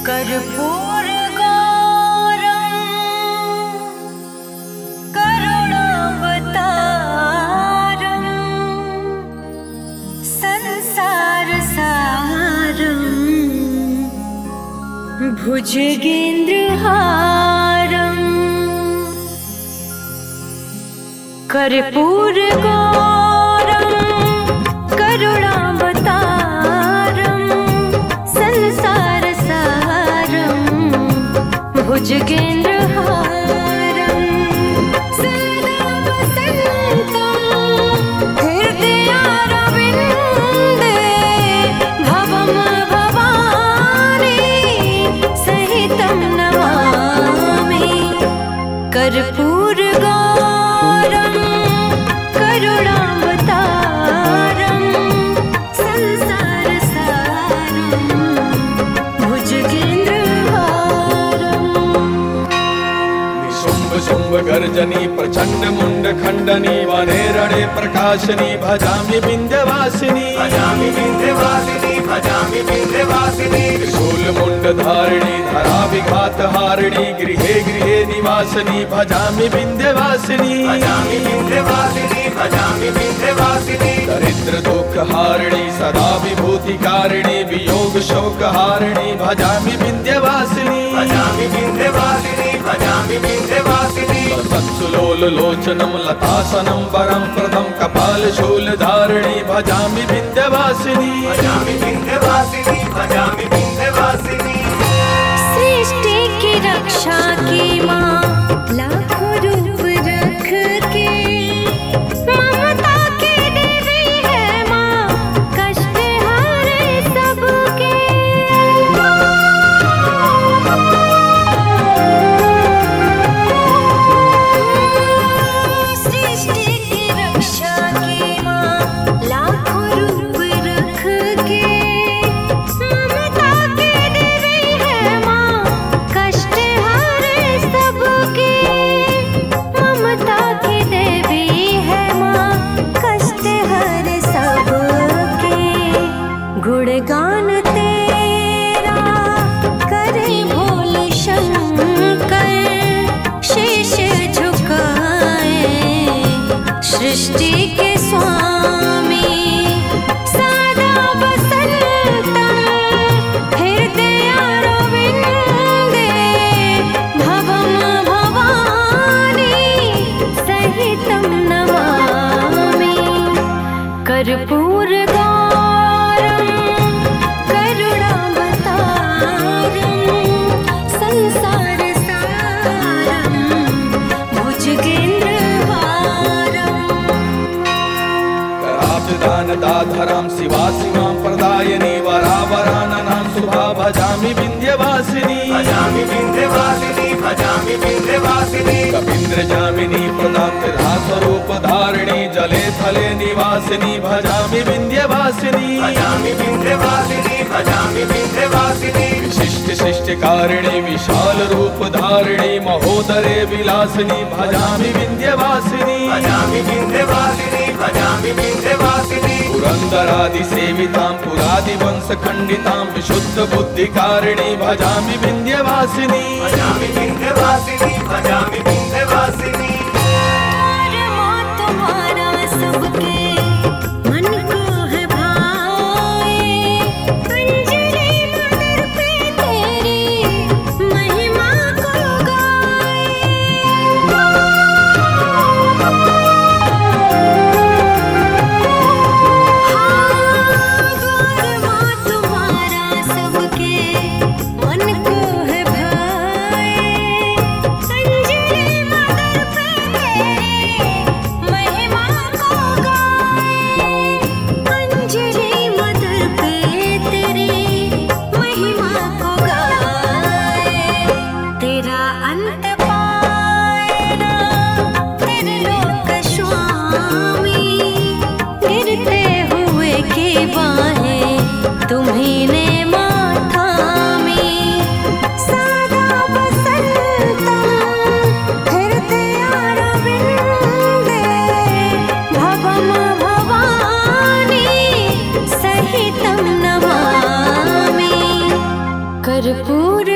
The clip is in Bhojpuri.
कर्पूर गौरम करुणावतारम संसार सारम भुजगेन्द्रहारम कर्पूर गौरम करुणावतारम संसार सारम भुजगेन्द्रहारम सदा वसन्तं हृदयारविन्दे भवं भवानी सहितं नमामि कर्पूर गौरम करुणावतारम संसार सारम भुजगेन्द्रहारम निशुम्भ शुम्भ गर्जनी प्रचंड मुंड खंडनी वने रणे प्रकाशनी भजामि विंध्यवासिनी भजामि विंध्यवासिनी भजामि विंध्यवासिनी त्रिशूल मुंड धारिणी धरा विघात हारिणी गृहे गृहे निवासिनी भजामि विंध्यवासिनी भजामि विंध्यवासिनी भजामि विंध्यवासिनी दरिद्र दुख हारिणी सदा विभूति कारिणी वियोग शोक हारिणी भजामि विंध्यवासिनी भजामि विंध्यवासिनी भजामि विंध्यवासिनी वत्सुलोल लोचनम लतासनम वरम प्रदम कपाल शूल धारिणी भजामि विंध्यवासिनी भजामि विंध्यवासिनी भजामि विंध्यवासिनी सृष्टि की रक्षा की माँ लाखों रूप रख के ममता की देवी है माँ कष्ट हारे सबके सृष्टि की रक्षा की माँ लाखों रूप रख के ममता की देवी है माँ कष्ट हारे सबके ममता की देवी है माँ कष्ट हारे सबके गुणगान तेरा करे भोले शंकर शीश झुकाए सृष्टि के स्वामी सदा वसन्तं हृदयारविन्दे भवं भवानी सहितं नमामि कर्पूर गौरम करुणावतारम संसार सारम भुजगेन्द्रहारम कराब्जदान दाधरां शिवासिमां प्रदायिनी वरावराननां शुभा भजामि विंध्यवासिनी भजामि विंध्यवासिनी भजामि विंध्यवासिनी कपीन्द्र जामिनी प्रदां स्वरूप धारिणी जले थले निवासिनी भजामि विंध्यवासिनी भजामि विंध्यवासिनी भजामि विंध्यवासिनी विशिष्ट शिष्टकारिणी विशाल रूप धारिणी महोदरे विलासिनी भजामि विंध्यवासिनी भजामि विंध्यवासिनी भजामि विंध्यवासिनी पुरंदरादि सेवितां पुरादि वंश खंडितां विशुद्ध बुद्धिकारिणी भजामि विंध्यवासिनी भजामि विंध्यवासिनी भजामि विंध्यवासिनी माँ तुम्हारा सबके मन को है भाए अंजलि मदर पे तेरी महिमा को गाए माँ तुम्हारा सबके मन को है भाए अंजलि मदर पे कर्पूर